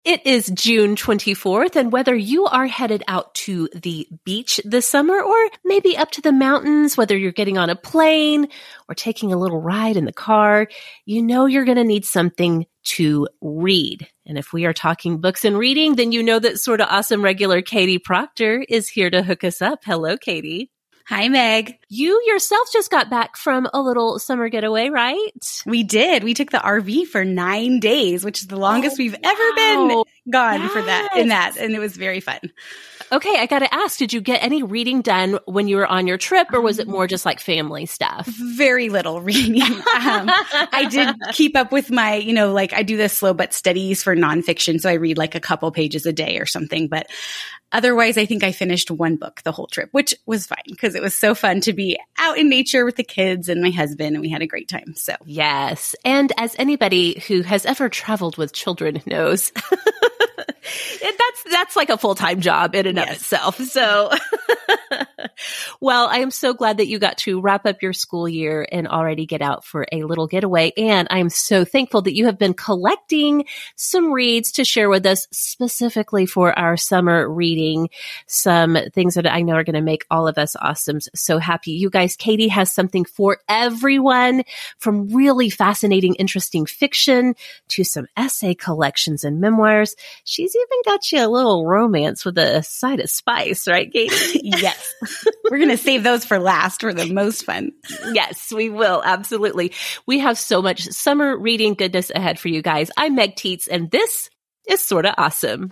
It is June 24th, and whether you are headed out to the beach this summer or maybe up to the mountains, whether you're getting on a plane or taking a little ride in the car, you know you're going to need something to read. And if we are talking books and reading, then you know that Sorta Awesome regular Katie Proctor is here to hook us up. Hello, Katie. Hi, Meg. You yourself just got back from a little summer getaway, right? We did. We took the RV for 9 days, which is the longest we've ever been gone for that. And it was very fun. Okay, I got to ask, did you get any reading done when you were on your trip, or was it more just like family stuff? Very little reading. I did keep up with my, I do the slow but steadies for nonfiction. So I read like a couple pages a day or something. But otherwise, I think I finished one book the whole trip, which was fine because it was so fun to be out in nature with the kids and my husband, and we had a great time. So yes. And as anybody who has ever traveled with children knows, that's like a full-time job in and of itself. So, well, I am so glad that you got to wrap up your school year and already get out for a little getaway. And I'm so thankful that you have been collecting some reads to share with us specifically for our summer reading, some things that I know are going to make all of us awesomes so happy. You guys, Katie has something for everyone, from really fascinating, interesting fiction to some essay collections and memoirs. She's even got you a little romance with a side of spice, right, Katie? Yes. We're going to save those for last for the most fun. Yes, we will. Absolutely. We have so much summer reading goodness ahead for you guys. I'm Meg Tietz, and this is Sorta Awesome.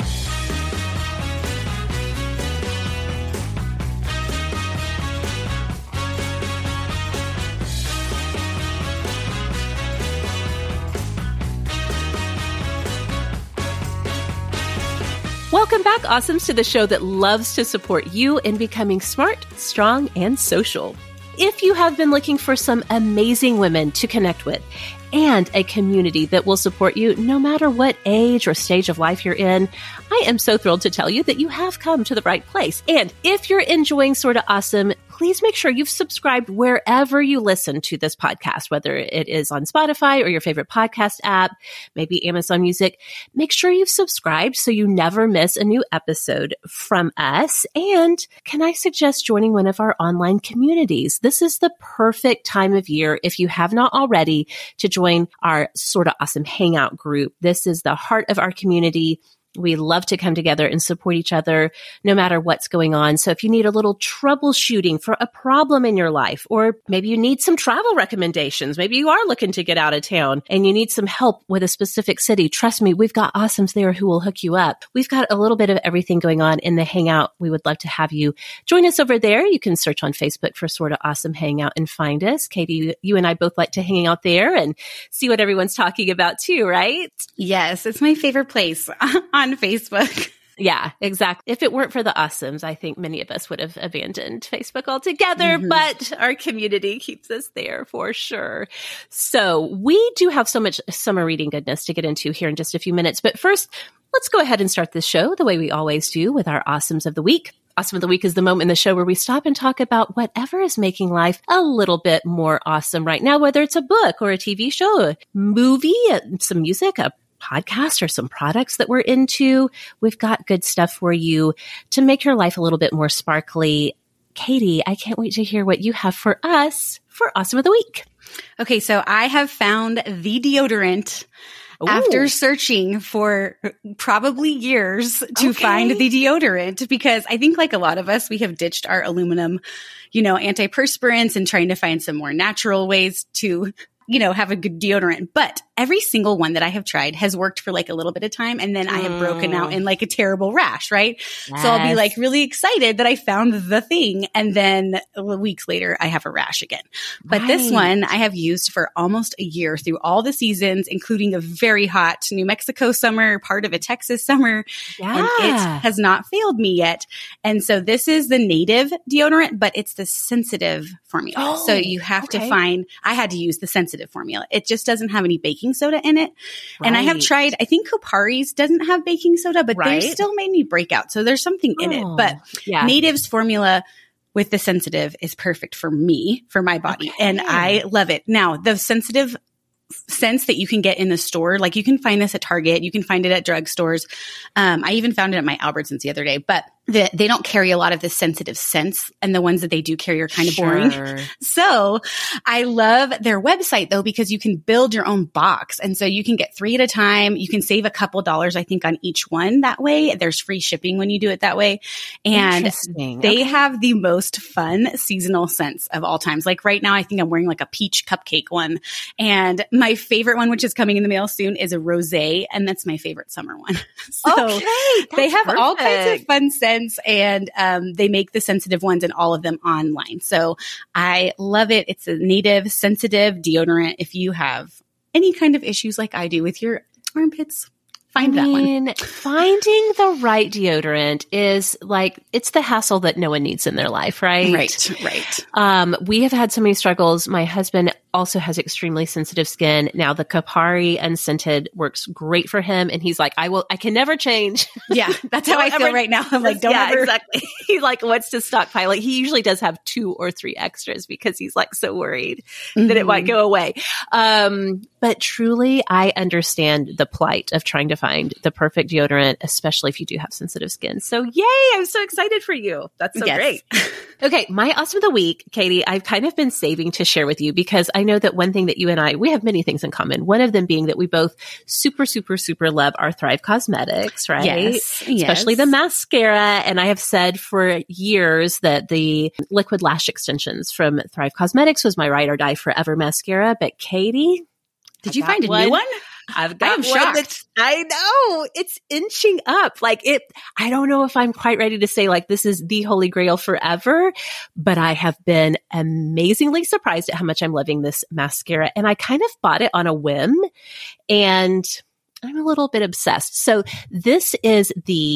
Welcome back, Awesomes, to the show that loves to support you in becoming smart, strong, and social. If you have been looking for some amazing women to connect with and a community that will support you no matter what age or stage of life you're in, I am so thrilled to tell you that you have come to the right place. And if you're enjoying Sorta Awesome, please make sure you've subscribed wherever you listen to this podcast, whether it is on Spotify or your favorite podcast app, maybe Amazon Music. Make sure you've subscribed so you never miss a new episode from us. And can I suggest joining one of our online communities? This is the perfect time of year, if you have not already, to join our Sorta Awesome Hangout group. This is the heart of our community. We love to come together and support each other no matter what's going on. So if you need a little troubleshooting for a problem in your life, or maybe you need some travel recommendations, maybe you are looking to get out of town and you need some help with a specific city, trust me, we've got awesomes there who will hook you up. We've got a little bit of everything going on in the Hangout. We would love to have you join us over there. You can search on Facebook for Sorta Awesome Hangout and find us. Katie, you and I both like to hang out there and see what everyone's talking about too, right? Yes, it's my favorite place on Facebook. Yeah, exactly. If it weren't for the awesomes, I think many of us would have abandoned Facebook altogether, but our community keeps us there for sure. So we do have so much summer reading goodness to get into here in just a few minutes. But first, let's go ahead and start this show the way we always do with our Awesomes of the Week. Awesome of the Week is the moment in the show where we stop and talk about whatever is making life a little bit more awesome right now, whether it's a book or a TV show, a movie, some music, a podcast, or some products that we're into. We've got good stuff for you to make your life a little bit more sparkly. Katie, I can't wait to hear what you have for us for Awesome of the Week. Okay, so I have found the deodorant after searching for probably years to find the deodorant, because I think, like a lot of us, we have ditched our aluminum, antiperspirants and trying to find some more natural ways to have a good deodorant. But every single one that I have tried has worked for like a little bit of time. And then I have broken out in like a terrible rash, right? Yes. So I'll be like really excited that I found the thing. And then weeks later, I have a rash again. But this one I have used for almost a year through all the seasons, including a very hot New Mexico summer, part of a Texas summer. Yeah. And it has not failed me yet. And so this is the native deodorant, but it's the sensitive formula. So you have to find, I had to use the sensitive formula. It just doesn't have any baking soda in it. Right. And I have tried, I think Kopari's doesn't have baking soda, but they still made me break out. So there's something in it. But Native's formula with the sensitive is perfect for me, for my body. And I love it. Now, the sensitive scents that you can get in the store. Like you can find this at Target. You can find it at drugstores. I even found it at my Albertsons the other day, but they don't carry a lot of the sensitive scents, and the ones that they do carry are kind of boring. So I love their website though, because you can build your own box. And so you can get 3 at a time. You can save a couple dollars, I think, on each one that way. There's free shipping when you do it that way. And they have the most fun seasonal scents of all times. Like right now, I think I'm wearing like a peach cupcake one. And my favorite one, which is coming in the mail soon, is a rosé. And that's my favorite summer one. So they have all kinds of fun scents. And they make the sensitive ones and all of them online. So I love it. It's a native sensitive deodorant. If you have any kind of issues like I do with your armpits, find that one. Finding the right deodorant is like, it's the hassle that no one needs in their life, right? Right. We have had so many struggles. My husband also has extremely sensitive skin. Now the Kapari unscented works great for him. And he's like, I can never change. Yeah. That's how I feel right now. I'm like, don't ever. Exactly. He like wants to stockpile. Like, he usually does have 2 or 3 extras because he's like so worried that it might go away. But truly, I understand the plight of trying to find the perfect deodorant, especially if you do have sensitive skin. So yay, I'm so excited for you. That's so great. Okay, my awesome of the week, Katie, I've kind of been saving to share with you because I know that one thing that you and I, we have many things in common. One of them being that we both super, super, super love our Thrive Cosmetics, right? Yes. Especially the mascara. And I have said for years that the liquid lash extensions from Thrive Cosmetics was my ride or die forever mascara. But Katie, did you find a new one? I've got one that's, I know, it's inching up. Like I don't know if I'm quite ready to say like this is the holy grail forever, but I have been amazingly surprised at how much I'm loving this mascara. And I kind of bought it on a whim and I'm a little bit obsessed. So this is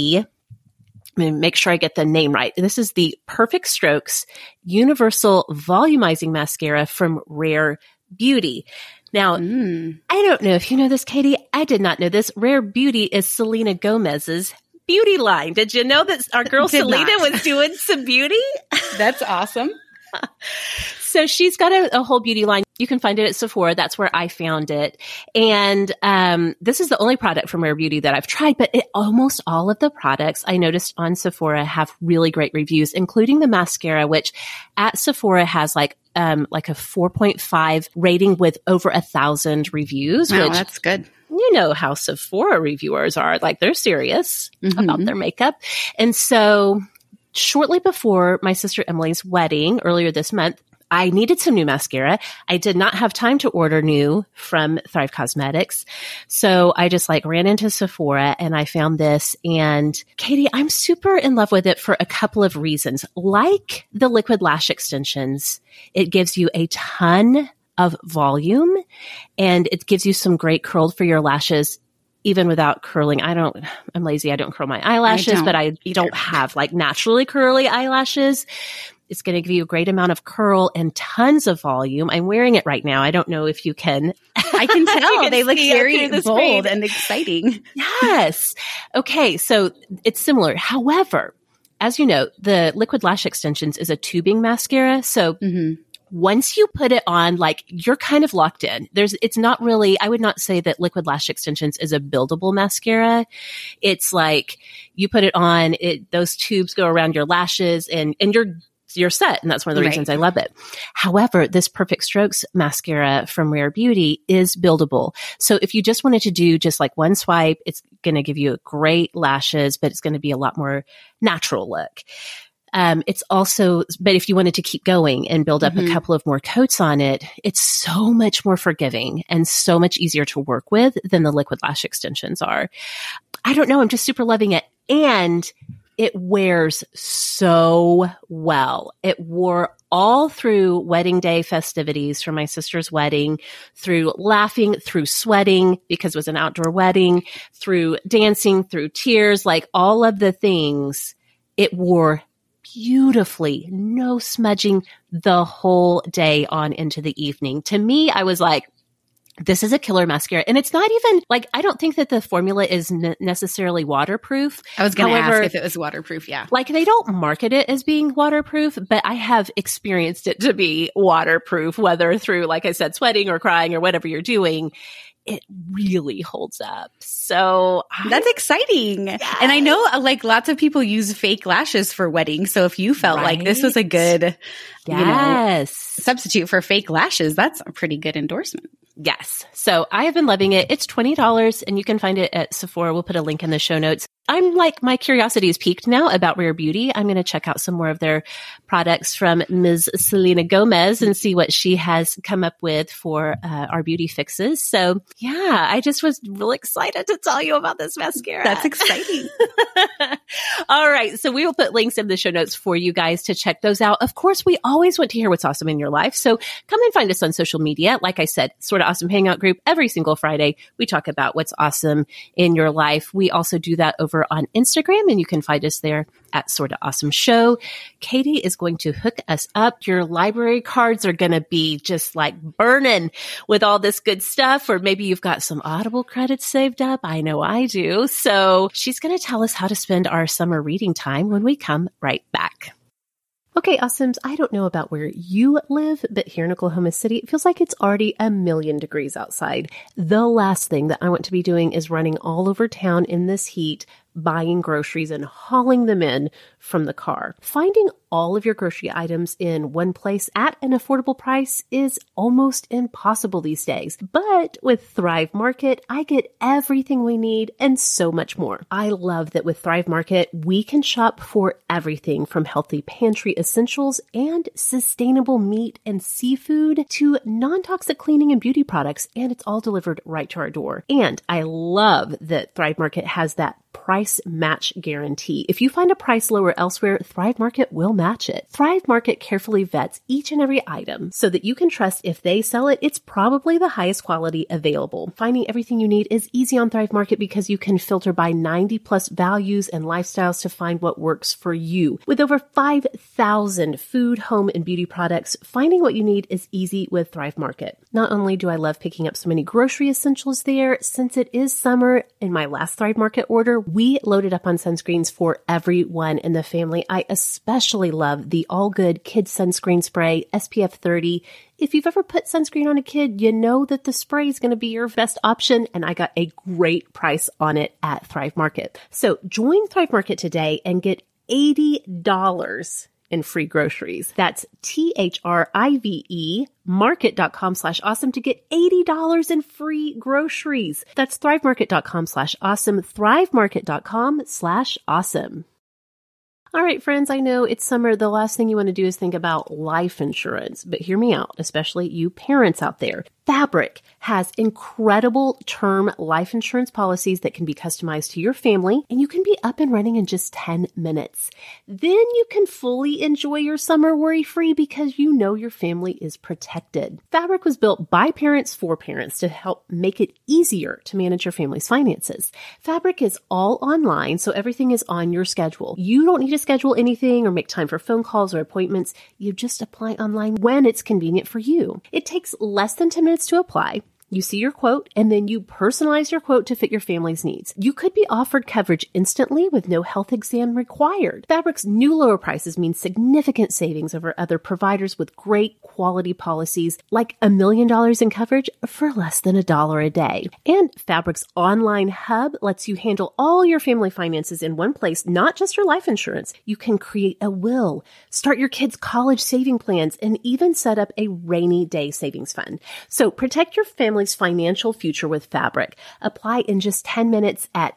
make sure I get the name right. This is the Perfect Strokes Universal Volumizing Mascara from Rare Beauty. Now, I don't know if you know this, Katie. I did not know this. Rare Beauty is Selena Gomez's beauty line. Did you know that our girl Selena was doing some beauty? That's awesome. So she's got a whole beauty line. You can find it at Sephora. That's where I found it. And this is the only product from Rare Beauty that I've tried, but almost all of the products I noticed on Sephora have really great reviews, including the mascara, which at Sephora has like a 4.5 rating with over 1,000 reviews. Wow, which, that's good. You know how Sephora reviewers are. Like, they're serious about their makeup. And so shortly before my sister Emily's wedding earlier this month, I needed some new mascara. I did not have time to order new from Thrive Cosmetics. So I just like ran into Sephora and I found this. And Katie, I'm super in love with it for a couple of reasons. Like the liquid lash extensions, it gives you a ton of volume and it gives you some great curl for your lashes. Even without curling, I'm lazy. I don't curl my eyelashes, but I don't have like naturally curly eyelashes. It's going to give you a great amount of curl and tons of volume. I'm wearing it right now. I don't know if you can. I can tell. They look very bold and exciting. Yes. Okay. So it's similar. However, as you know, the liquid lash extensions is a tubing mascara. So once you put it on, like you're kind of locked in. It's not really, I would not say that liquid lash extensions is a buildable mascara. It's like you put it on, those tubes go around your lashes and you're set. And that's one of the reasons I love it. However, this Perfect Strokes mascara from Rare Beauty is buildable. So if you just wanted to do just like one swipe, it's going to give you great lashes, but it's going to be a lot more natural look. It's also, but if you wanted to keep going and build up a couple of more coats on it, it's so much more forgiving and so much easier to work with than the liquid lash extensions are. I don't know. I'm just super loving it. And it wears so well. It wore all through wedding day festivities for my sister's wedding, through laughing, through sweating because it was an outdoor wedding, through dancing, through tears, like all of the things. It wore beautifully, no smudging the whole day on into the evening. To me, I was like, This is a killer mascara. And it's not even like, I don't think that the formula is necessarily waterproof. I was going to ask if it was waterproof. Yeah. Like they don't market it as being waterproof, but I have experienced it to be waterproof, whether through, like I said, sweating or crying or whatever you're doing. It really holds up. So that's exciting. Yes. And I know like lots of people use fake lashes for weddings. So if you felt like this was a good, substitute for fake lashes, that's a pretty good endorsement. Yes. So I have been loving it. It's $20 and you can find it at Sephora. We'll put a link in the show notes. I'm like, my curiosity is piqued now about Rare Beauty. I'm going to check out some more of their products from Ms. Selena Gomez and see what she has come up with for our beauty fixes. So yeah, I just was really excited to tell you about this mascara. That's exciting. All right. So we will put links in the show notes for you guys to check those out. Of course, we always want to hear what's awesome in your life. So come and find us on social media. Like I said, Sorta Awesome Hangout Group. Every single Friday, we talk about what's awesome in your life. We also do that over on Instagram, and you can find us there at Sorta Awesome Show. Katie is going to hook us up. Your library cards are going to be just like burning with all this good stuff, or maybe you've got some Audible credits saved up. I know I do. So she's going to tell us how to spend our summer reading time when we come right back. Okay, Awesomes, I don't know about where you live, but here in Oklahoma City, it feels like it's already 1,000,000 degrees outside. The last thing that I want to be doing is running all over town in this heat, buying groceries and hauling them in from the car. Finding all of your grocery items in one place at an affordable price is almost impossible these days. But with Thrive Market, I get everything we need and so much more. I love that with Thrive Market, we can shop for everything from healthy pantry essentials and sustainable meat and seafood to non-toxic cleaning and beauty products, and it's all delivered right to our door. And I love that Thrive Market has that price match guarantee. If you find a price lower elsewhere, Thrive Market will match it. Thrive Market carefully vets each and every item so that you can trust if they sell it, it's probably the highest quality available. Finding everything you need is easy on Thrive Market because you can filter by 90 plus values and lifestyles to find what works for you. With over 5,000 food, home, and beauty products, finding what you need is easy with Thrive Market. Not only do I love picking up so many grocery essentials there, since it is summer, in my last Thrive Market order, we loaded up on sunscreens for everyone in the family. I especially love the All Good Kids Sunscreen Spray, SPF 30. If you've ever put sunscreen on a kid, you know that the spray is going to be your best option, and I got a great price on it at Thrive Market. So join Thrive Market today and get $80 in free groceries. That's THRIVE market.com/awesome to get $80 in free groceries. That's thrivemarket.com/awesome, thrivemarket.com/awesome. All right, friends, I know it's summer. The last thing you want to do is think about life insurance, but hear me out, especially you parents out there. Fabric has incredible term life insurance policies that can be customized to your family, and you can be up and running in just 10 minutes. Then you can fully enjoy your summer worry-free because you know your family is protected. Fabric was built by parents for parents to help make it easier to manage your family's finances. Fabric is all online, so everything is on your schedule. You don't need to schedule anything or make time for phone calls or appointments. You just apply online when it's convenient for you. It takes less than 10 minutes to apply. You see your quote, and then you personalize your quote to fit your family's needs. You could be offered coverage instantly with no health exam required. Fabric's new lower prices mean significant savings over other providers with great quality policies, like $1 million in coverage for less than $1 a day. And Fabric's online hub lets you handle all your family finances in one place, not just your life insurance. You can create a will, start your kids' college saving plans, and even set up a rainy day savings fund. So protect your family's financial future with Fabric. Apply in just 10 minutes at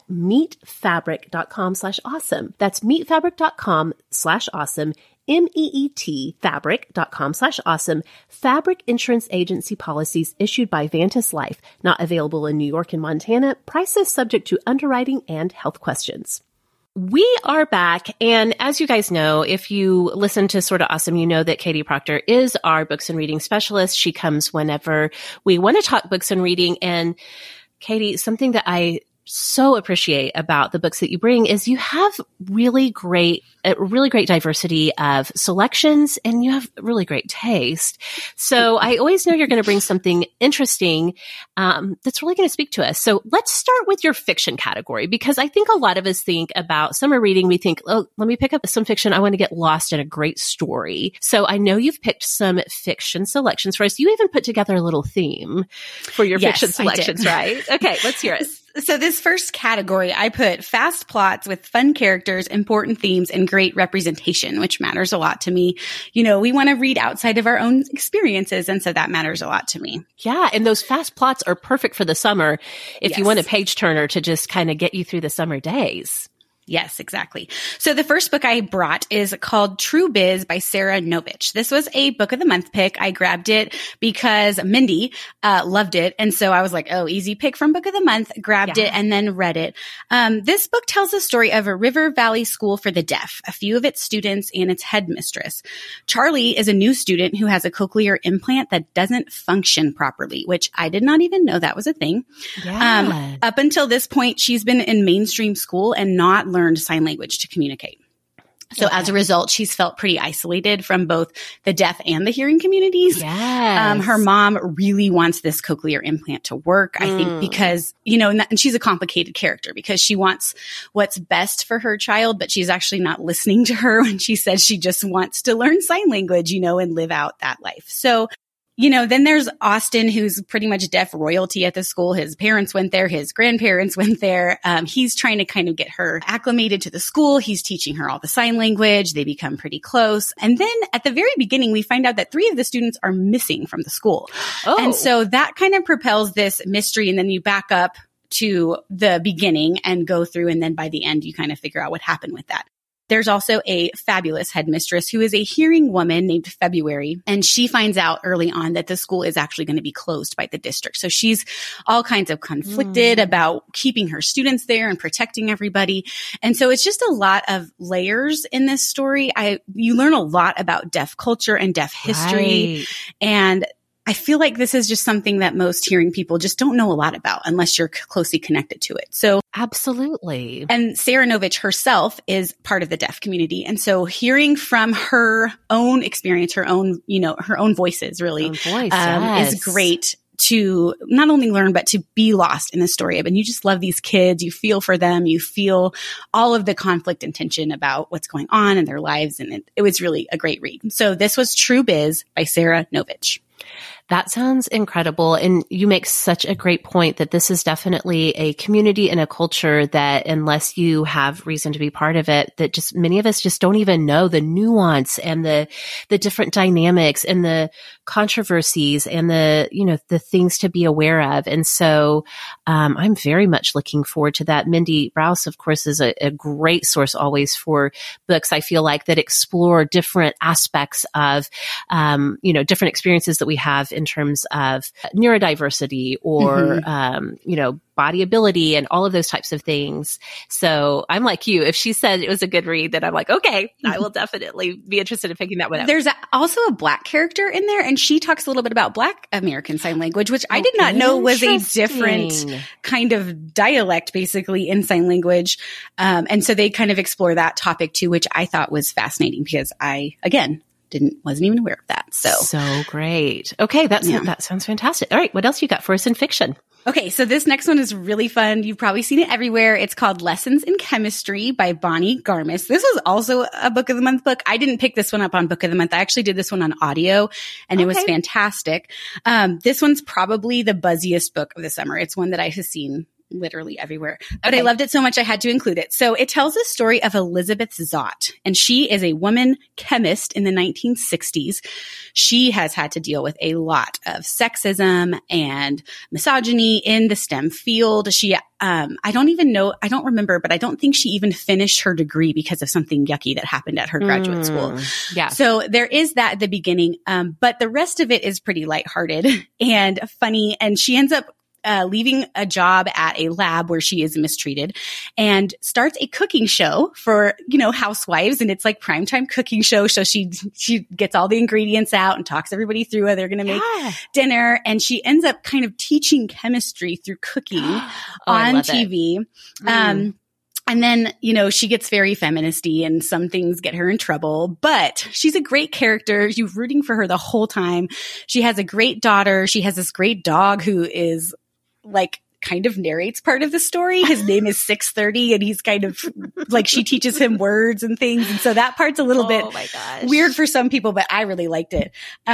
meetfabric.com/awesome. That's meetfabric.com/awesome. MEET fabric.com/awesome. Fabric Insurance Agency policies issued by Vantis Life. Not available in New York and Montana. Prices subject to underwriting and health questions. We are back. And as you guys know, if you listen to Sorta Awesome, you know that Katie Proctor is our books and reading specialist. She comes whenever we want to talk books and reading. And Katie, something that I so appreciate about the books that you bring is you have really great diversity of selections, and you have really great taste. So I always know you're going to bring something interesting that's really going to speak to us. So let's start with your fiction category, because I think a lot of us think about summer reading. We think, oh, let me pick up some fiction. I want to get lost in a great story. So I know you've picked some fiction selections for us. You even put together a little theme for your fiction selections, right? Okay, let's hear it. So this first category, I put fast plots with fun characters, important themes, and great representation, which matters a lot to me. You know, we want to read outside of our own experiences, and so that matters a lot to me. Yeah, and those fast plots are perfect for the summer if you want a page turner to just kind of get you through the summer days. Yes, exactly. So the first book I brought is called True Biz by Sarah Novich. This was a book of the month pick. I grabbed it because Mindy loved it. And so I was like, oh, easy pick from book of the month, grabbed it and then read it. This book tells the story of a River Valley School for the Deaf, a few of its students and its headmistress. Charlie is a new student who has a cochlear implant that doesn't function properly, which I did not even know that was a thing. Yeah. Up until this point, she's been in mainstream school and not learned sign language to communicate. So as a result, she's felt pretty isolated from both the deaf and the hearing communities. Yes. Her mom really wants this cochlear implant to work, I think, because, you know, and she's a complicated character because she wants what's best for her child, but she's actually not listening to her when she says she just wants to learn sign language, you know, and live out that life. So, you know, then there's Austin, who's pretty much deaf royalty at the school. His parents went there. His grandparents went there. He's trying to kind of get her acclimated to the school. He's teaching her all the sign language. They become pretty close. And then at the very beginning, we find out that 3 of the students are missing from the school. Oh. And so that kind of propels this mystery. And then you back up to the beginning and go through. And then by the end, you kind of figure out what happened with that. There's also a fabulous headmistress who is a hearing woman named February, and she finds out early on that the school is actually going to be closed by the district. So she's all kinds of conflicted about keeping her students there and protecting everybody. And so it's just a lot of layers in this story. You learn a lot about deaf culture and deaf history. Right. And I feel like this is just something that most hearing people just don't know a lot about unless you're closely connected to it. So absolutely. And Sarah Novich herself is part of the deaf community. And so hearing from her own experience, her own voices really is great to not only learn, but to be lost in the story. And you just love these kids. You feel for them. You feel all of the conflict and tension about what's going on in their lives. And it was really a great read. So this was True Biz by Sarah Novich. That sounds incredible. And you make such a great point that this is definitely a community and a culture that unless you have reason to be part of it, that just many of us just don't even know the nuance and the different dynamics and the controversies and the things to be aware of. And so, I'm very much looking forward to that. Mindy Rouse, of course, is a great source always for books, I feel like, that explore different aspects of, different experiences that we have in terms of neurodiversity or, body ability and all of those types of things. So I'm like you. If she said it was a good read, then I'm like, okay, I will definitely be interested in picking that one up. There's also a Black character in there, and she talks a little bit about Black American Sign Language, which I did not know was a different kind of dialect, basically, in sign language. And so they kind of explore that topic too, which I thought was fascinating because I, again, wasn't even aware of that. So great. Okay. That sounds fantastic. All right. What else you got for us in fiction? Okay, so this next one is really fun. You've probably seen it everywhere. It's called Lessons in Chemistry by Bonnie Garmis. This was also a Book of the Month book. I didn't pick this one up on Book of the Month. I actually did this one on audio, and it was fantastic. This one's probably the buzziest book of the summer. It's one that I have seen literally everywhere. But I loved it so much I had to include it. So it tells the story of Elizabeth Zott, and she is a woman chemist in the 1960s. She has had to deal with a lot of sexism and misogyny in the STEM field. She, I don't remember, but I don't think she even finished her degree because of something yucky that happened at her graduate school. Yeah. So there is that at the beginning. But the rest of it is pretty lighthearted and funny. And she ends up leaving a job at a lab where she is mistreated and starts a cooking show for, housewives. And it's like primetime cooking show. So she gets all the ingredients out and talks everybody through how they're going to make dinner. And she ends up kind of teaching chemistry through cooking on TV. And then, she gets very feministy and some things get her in trouble, but she's a great character. You're rooting for her the whole time. She has a great daughter. She has this great dog who is like kind of narrates part of the story. His name is 630 and he's kind of like, she teaches him words and things. And so that part's a little bit weird for some people, but I really liked it.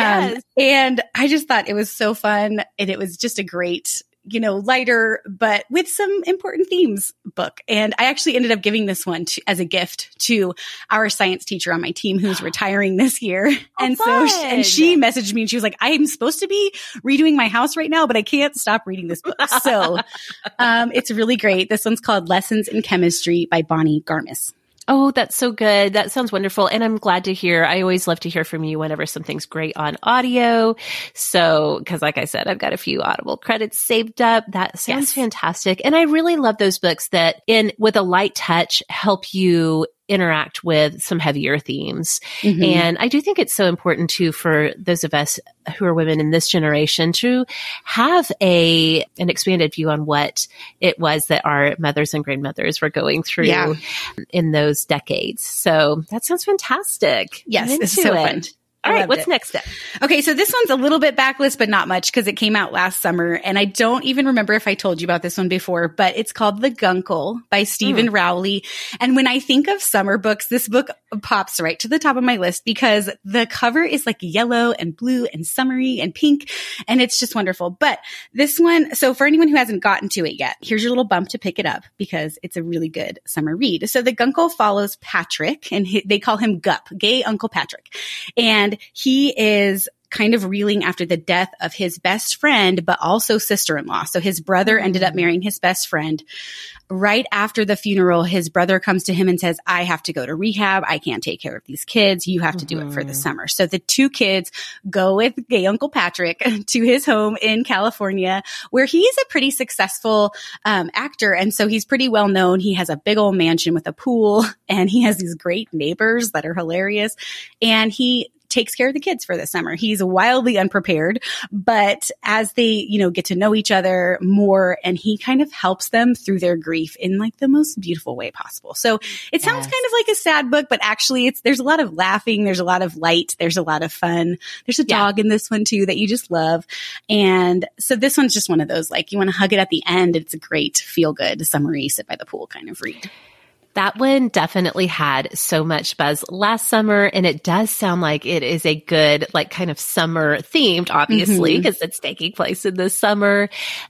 And I just thought it was so fun. And it was just a great, lighter, but with some important themes book. And I actually ended up giving this one as a gift to our science teacher on my team who's retiring this year. And she messaged me and she was like, I'm supposed to be redoing my house right now, but I can't stop reading this book. So it's really great. This one's called Lessons in Chemistry by Bonnie Garmis. Oh, that's so good. That sounds wonderful. And I'm glad to hear. I always love to hear from you whenever something's great on audio. So, because like I said, I've got a few Audible credits saved up. That sounds fantastic. And I really love those books that with a light touch help you interact with some heavier themes. And I do think it's so important too for those of us who are women in this generation to have an expanded view on what it was that our mothers and grandmothers were going through in those decades. So that sounds fantastic. Yes, it's so fun. All right, what's next up? Okay, so this one's a little bit backlist, but not much because it came out last summer. And I don't even remember if I told you about this one before, but it's called The Guncle by Stephen Rowley. And when I think of summer books, this book pops right to the top of my list because the cover is like yellow and blue and summery and pink. And it's just wonderful. But this one, so for anyone who hasn't gotten to it yet, here's your little bump to pick it up because it's a really good summer read. So The Guncle follows Patrick and they call him Gup, gay Uncle Patrick. And he is kind of reeling after the death of his best friend, but also sister-in-law. So his brother ended up marrying his best friend. Right after the funeral, his brother comes to him and says, I have to go to rehab. I can't take care of these kids. You have to do it for the summer. So the two kids go with gay Uncle Patrick to his home in California, where he's a pretty successful actor. And so he's pretty well known. He has a big old mansion with a pool and he has these great neighbors that are hilarious. And he takes care of the kids for the summer. He's wildly unprepared, but as they, get to know each other more and he kind of helps them through their grief in like the most beautiful way possible. So it sounds kind of like a sad book, but actually there's a lot of laughing. There's a lot of light. There's a lot of fun. There's a dog in this one too that you just love. And so this one's just one of those, like you want to hug it at the end. It's a great feel good summery sit by the pool kind of read. That one definitely had so much buzz last summer, and it does sound like it is a good, like kind of summer themed, obviously, because it's taking place in the summer.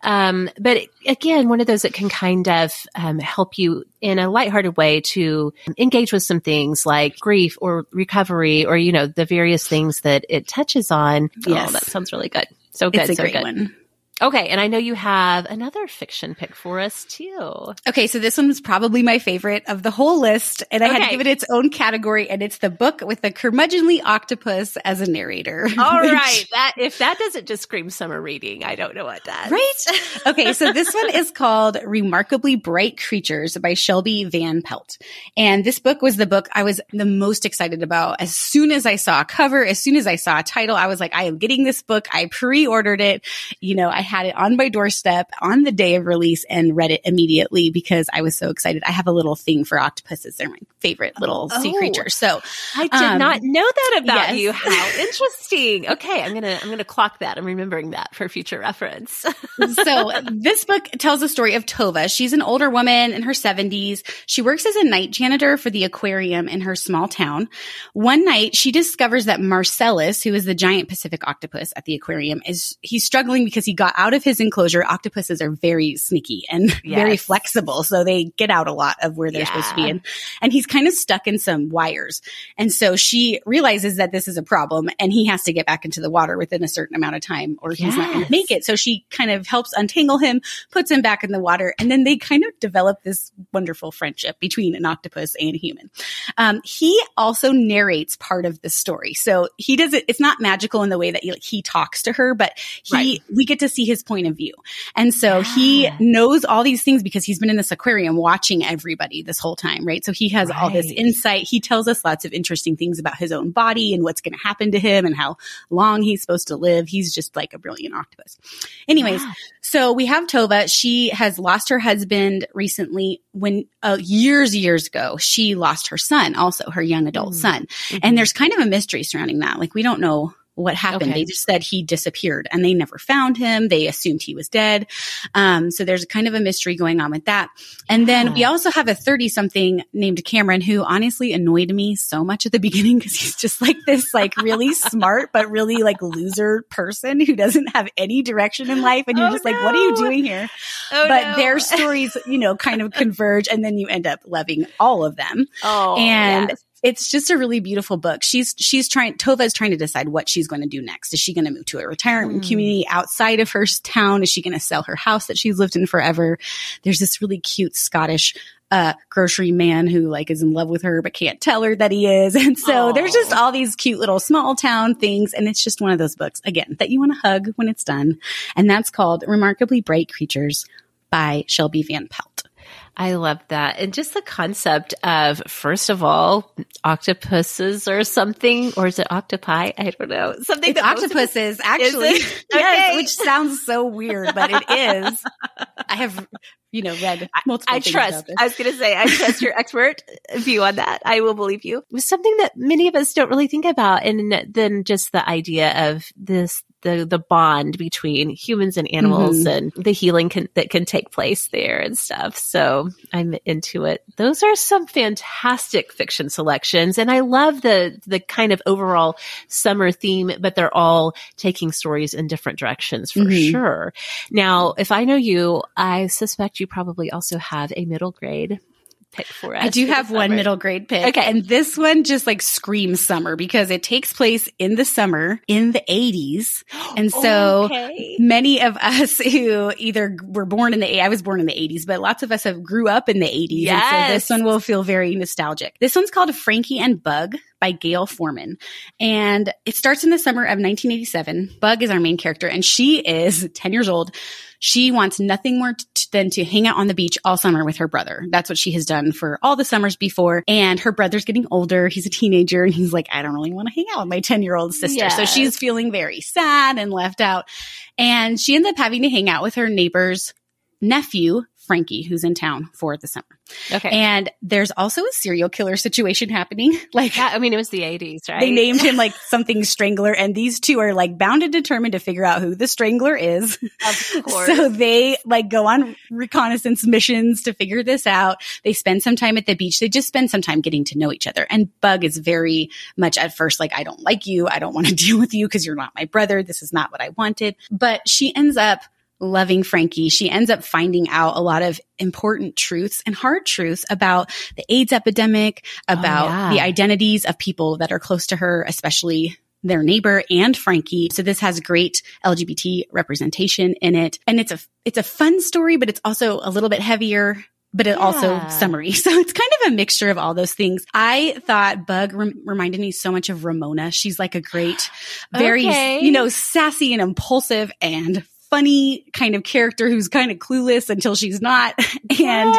But again, one of those that can kind of help you in a lighthearted way to engage with some things like grief or recovery or, the various things that it touches on. Yes. Oh, that sounds really good. So good. It's a great one. Okay. And I know you have another fiction pick for us too. Okay. So this one was probably my favorite of the whole list. And I had to give it its own category. And it's the book with the curmudgeonly octopus as a narrator. All right. If that doesn't just scream summer reading, I don't know what does. Right? Okay. So this one is called Remarkably Bright Creatures by Shelby Van Pelt. And this book was the book I was the most excited about. As soon as I saw a cover, as soon as I saw a title, I was like, I am getting this book. I pre-ordered it. I had it on my doorstep on the day of release and read it immediately because I was so excited. I have a little thing for octopuses. They're my favorite little sea creatures. So I did not know that about you. How interesting. Okay. I'm going to clock that. I'm remembering that for future reference. So this book tells the story of Tova. She's an older woman in her 70s. She works as a night janitor for the aquarium in her small town. One night she discovers that Marcellus, who is the giant Pacific octopus at the aquarium, he's struggling because he got out of his enclosure. Octopuses are very sneaky and very flexible. So they get out a lot of where they're supposed to be in. And he's kind of stuck in some wires. And so she realizes that this is a problem and he has to get back into the water within a certain amount of time or he's not going to make it. So she kind of helps untangle him, puts him back in the water. And then they kind of develop this wonderful friendship between an octopus and a human. He also narrates part of the story. So he does it. It's not magical in the way that he talks to her, but we get to see see his point of view. And so he knows all these things because he's been in this aquarium watching everybody this whole time, right? So he has all this insight. He tells us lots of interesting things about his own body and what's going to happen to him and how long he's supposed to live. He's just like a brilliant octopus. Anyways, so we have Tova. She has lost her husband recently when years ago, she lost her son, also her young adult son. And there's kind of a mystery surrounding that. Like, we don't know what happened. They just said he disappeared and they never found him. They assumed he was dead. So there's kind of a mystery going on with that. And then we also have a 30-something named Cameron who honestly annoyed me so much at the beginning because he's just like this like really smart but really like loser person who doesn't have any direction in life. And you're just like, what are you doing here? But their stories, you know, kind of converge and then you end up loving all of them. It's just a really beautiful book. Tova is trying to decide what she's going to do next. Is she going to move to a retirement community outside of her town? Is she going to sell her house that she's lived in forever? There's this really cute Scottish grocery man who like is in love with her but can't tell her that he is. And so there's just all these cute little small town things. And it's just one of those books, again, that you want to hug when it's done. And that's called Remarkably Bright Creatures by Shelby Van Pelt. I love that. And just the concept of, first of all, octopuses or something, or is it octopi? I don't know. Something it's that octopuses, actually. Yes, which sounds so weird, but it is. I have, read multiple things about this. I was going to say, I trust your expert view on that. I will believe you. It was something that many of us don't really think about. And then just the idea of the bond between humans and animals and the healing that can take place there and stuff. So I'm into it. Those are some fantastic fiction selections. And I love the kind of overall summer theme, but they're all taking stories in different directions for sure. Now, if I know you, I suspect you probably also have a middle grade pick for us. I do have one middle grade pick. Okay. And this one just like screams summer because it takes place in the summer in the 80s. And so many of us who either were born in I was born in the 80s, but lots of us have grew up in the 80s. Yes. And so this one will feel very nostalgic. This one's called Frankie and Bug by Gail Forman. And it starts in the summer of 1987. Bug is our main character and she is 10 years old. She wants nothing more than to hang out on the beach all summer with her brother. That's what she has done for all the summers before. And her brother's getting older. He's a teenager and he's like, I don't really want to hang out with my 10-year-old sister. Yes. So she's feeling very sad and left out. And she ends up having to hang out with her neighbor's nephew, Frankie, who's in town for the summer. Okay. And there's also a serial killer situation happening. Like, yeah, I mean, it was the 80s, right? They named him like something Strangler, and these two are like bound and determined to figure out who the Strangler is. Of course. So they like go on reconnaissance missions to figure this out. They spend some time at the beach. They just spend some time getting to know each other. And Bug is very much at first like, I don't like you. I don't want to deal with you because you're not my brother. This is not what I wanted. But she ends up loving Frankie. She ends up finding out a lot of important truths and hard truths about the AIDS epidemic, about the identities of people that are close to her, especially their neighbor and Frankie. So this has great LGBT representation in it. And it's a fun story, but it's also a little bit heavier, but it also summery. So it's kind of a mixture of all those things. I thought Bug reminded me so much of Ramona. She's like a great, very, sassy and impulsive and funny kind of character who's kind of clueless until she's not. And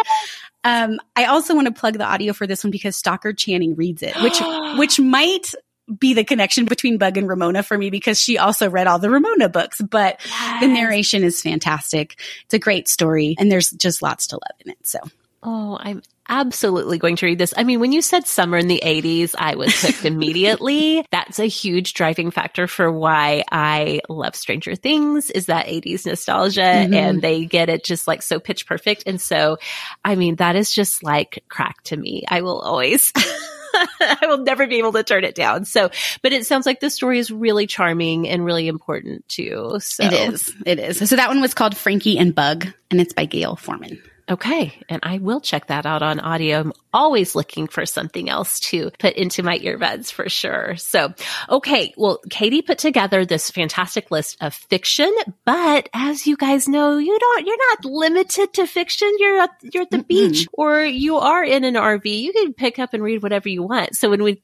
I also want to plug the audio for this one because Stockard Channing reads it, which might be the connection between Bug and Ramona for me because she also read all the Ramona books. But the narration is fantastic. It's a great story, and there's just lots to love in it. So. Oh, I'm absolutely going to read this. I mean, when you said summer in the 80s, I was hooked immediately. That's a huge driving factor for why I love Stranger Things is that 80s nostalgia and they get it just like so pitch perfect. And so, I mean, that is just like crack to me. I will always... I will never be able to turn it down. So, but it sounds like the story is really charming and really important too. So. It is. So that one was called Frankie and Bug, and it's by Gail Forman. Okay. And I will check that out on audio. I'm always looking for something else to put into my earbuds for sure. So, okay. Well, Katie put together this fantastic list of fiction, but as you guys know, you're not limited to fiction. You're at the beach or you are in an RV. You can pick up and read whatever you want. So when we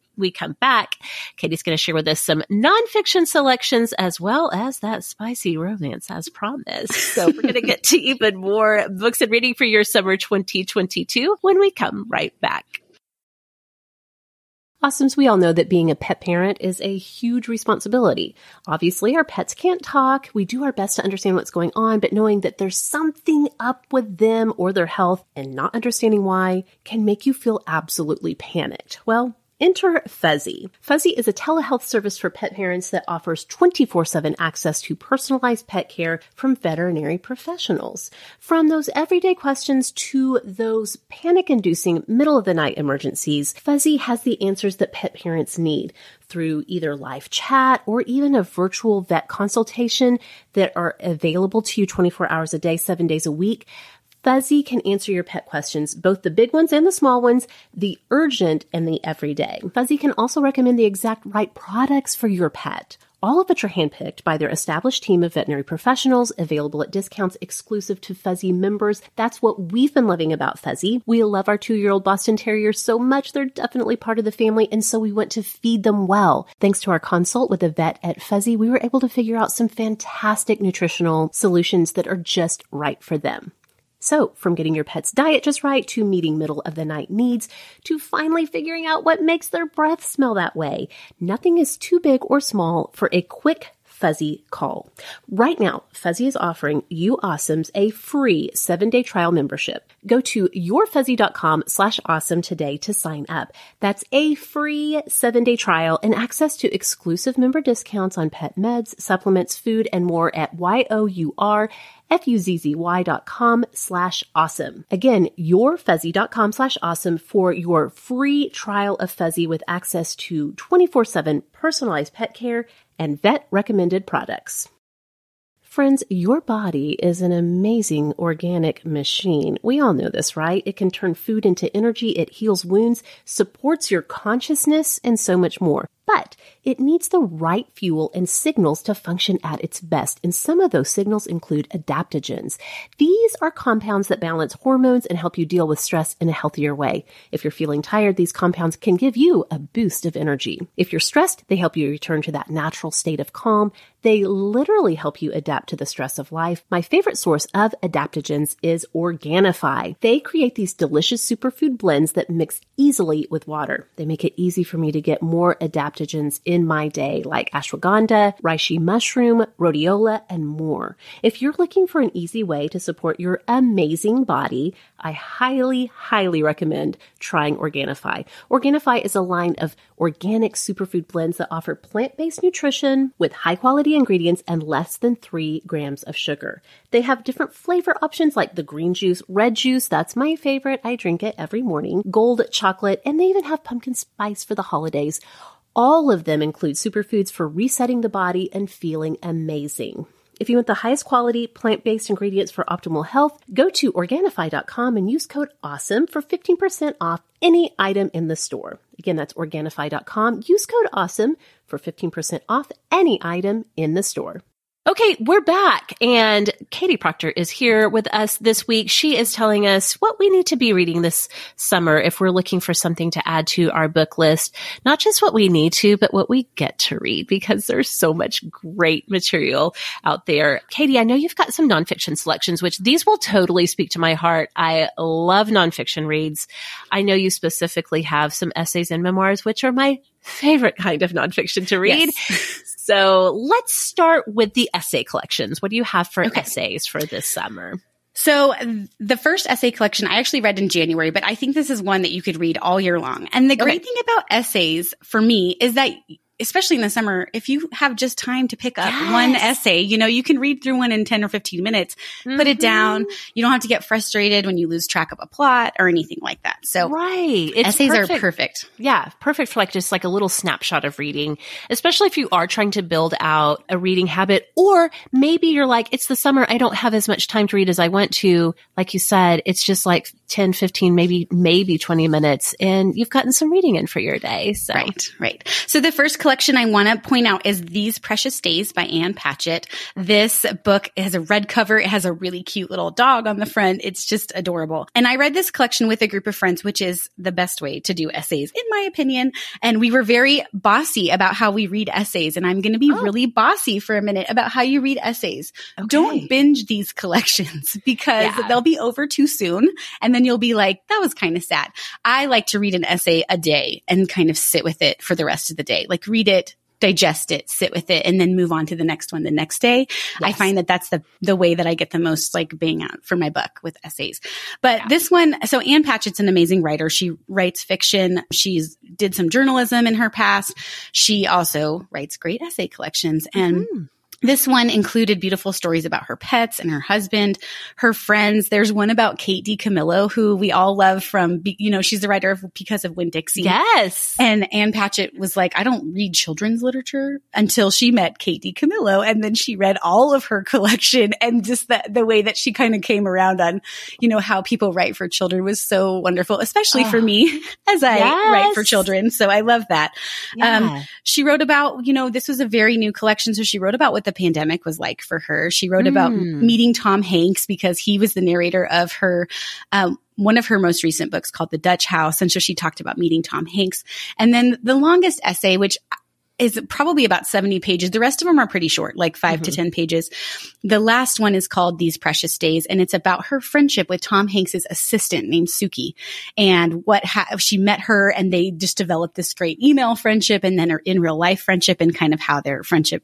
we come back, Katie's going to share with us some nonfiction selections as well as that spicy romance as promised. So we're going to get to even more books and reading for your summer 2022 when we come right back. Awesomes, we all know that being a pet parent is a huge responsibility. Obviously, our pets can't talk. We do our best to understand what's going on, but knowing that there's something up with them or their health and not understanding why can make you feel absolutely panicked. Well, enter Fuzzy. Fuzzy is a telehealth service for pet parents that offers 24/7 access to personalized pet care from veterinary professionals. From those everyday questions to those panic-inducing middle-of-the-night emergencies, Fuzzy has the answers that pet parents need through either live chat or even a virtual vet consultation that are available to you 24 hours a day, 7 days a week. Fuzzy can answer your pet questions, both the big ones and the small ones, the urgent and the everyday. Fuzzy can also recommend the exact right products for your pet. All of which are handpicked by their established team of veterinary professionals, available at discounts exclusive to Fuzzy members. That's what we've been loving about Fuzzy. We love our 2-year-old Boston Terriers so much. They're definitely part of the family, and so we want to feed them well. Thanks to our consult with a vet at Fuzzy, we were able to figure out some fantastic nutritional solutions that are just right for them. So from getting your pet's diet just right, to meeting middle of the night needs, to finally figuring out what makes their breath smell that way, nothing is too big or small for a quick Fuzzy call. Right now, Fuzzy is offering you awesomes a free 7-day trial membership. Go to yourfuzzy.com/awesome today to sign up. That's a free 7-day trial and access to exclusive member discounts on pet meds, supplements, food, and more at yourfuzzy.com/awesome. Again, yourfuzzy.com/awesome for your free trial of Fuzzy with access to 24/7 personalized pet care and vet-recommended products. Friends, your body is an amazing organic machine. We all know this, right? It can turn food into energy, it heals wounds, supports your consciousness, and so much more. But it needs the right fuel and signals to function at its best, and some of those signals include adaptogens. These are compounds that balance hormones and help you deal with stress in a healthier way. If you're feeling tired, these compounds can give you a boost of energy. If you're stressed, they help you return to that natural state of calm. They literally help you adapt to the stress of life. My favorite source of adaptogens is Organifi. They create these delicious superfood blends that mix easily with water. They make it easy for me to get more adaptogens in my day, like ashwagandha, reishi mushroom, rhodiola, and more. If you're looking for an easy way to support your amazing body, I highly, highly recommend trying Organifi. Organifi is a line of organic superfood blends that offer plant-based nutrition with high-quality ingredients and less than 3 grams of sugar. They have different flavor options like the green juice, red juice, that's my favorite, I drink it every morning, gold chocolate, and they even have pumpkin spice for the holidays. All of them include superfoods for resetting the body and feeling amazing. If you want the highest quality plant-based ingredients for optimal health, go to Organifi.com and use code AWESOME for 15% off any item in the store. Again, that's Organifi.com. Use code AWESOME for 15% off any item in the store. Okay, we're back, and Katie Proctor is here with us this week. She is telling us what we need to be reading this summer if we're looking for something to add to our book list. Not just what we need to, but what we get to read, because there's so much great material out there. Katie, I know you've got some nonfiction selections, which these will totally speak to my heart. I love nonfiction reads. I know you specifically have some essays and memoirs, which are my favorite kind of nonfiction to read. Yes. So let's start with the essay collections. What do you have for essays for this summer? So the first essay collection I actually read in January, but I think this is one that you could read all year long. And the great thing about essays for me is that, especially in the summer, if you have just time to pick up one essay, you know, you can read through one in 10 or 15 minutes, put it down. You don't have to get frustrated when you lose track of a plot or anything like that. So essays are perfect. Yeah, perfect for just like a little snapshot of reading, especially if you are trying to build out a reading habit, or maybe you're like, it's the summer, I don't have as much time to read as I want to. Like you said, it's just like 10, 15, maybe 20 minutes, and you've gotten some reading in for your day. So. Right. So the first collection I want to point out is These Precious Days by Ann Patchett. This book has a red cover. It has a really cute little dog on the front. It's just adorable. And I read this collection with a group of friends, which is the best way to do essays, in my opinion. And we were very bossy about how we read essays. And I'm going to be really bossy for a minute about how you read essays. Okay. Don't binge these collections because they'll be over too soon. And then you'll be like, that was kind of sad. I like to read an essay a day and kind of sit with it for the rest of the day. Like read it, digest it, sit with it, and then move on to the next one the next day. Yes. I find that that's the way that I get the most like bang out for my buck with essays. But this one, so Ann Patchett's an amazing writer. She writes fiction. She's did some journalism in her past. She also writes great essay collections. And this one included beautiful stories about her pets and her husband, her friends. There's one about Kate DiCamillo, who we all love from, she's the writer of Because of Winn-Dixie. Yes. And Ann Patchett was like, I don't read children's literature until she met Kate DiCamillo. And then she read all of her collection, and just the way that she kind of came around on, how people write for children was so wonderful, especially for me as I write for children. So I love that. Yeah. She wrote about, this was a very new collection. So she wrote about what the pandemic was like for her. She wrote about meeting Tom Hanks because he was the narrator of her, one of her most recent books called The Dutch House. And so she talked about meeting Tom Hanks. And then the longest essay, which is probably about 70 pages. The rest of them are pretty short, like 5 to 10 pages. The last one is called These Precious Days, and it's about her friendship with Tom Hanks's assistant named Suki, and she met her, and they just developed this great email friendship, and then her in real life friendship, and kind of how their friendship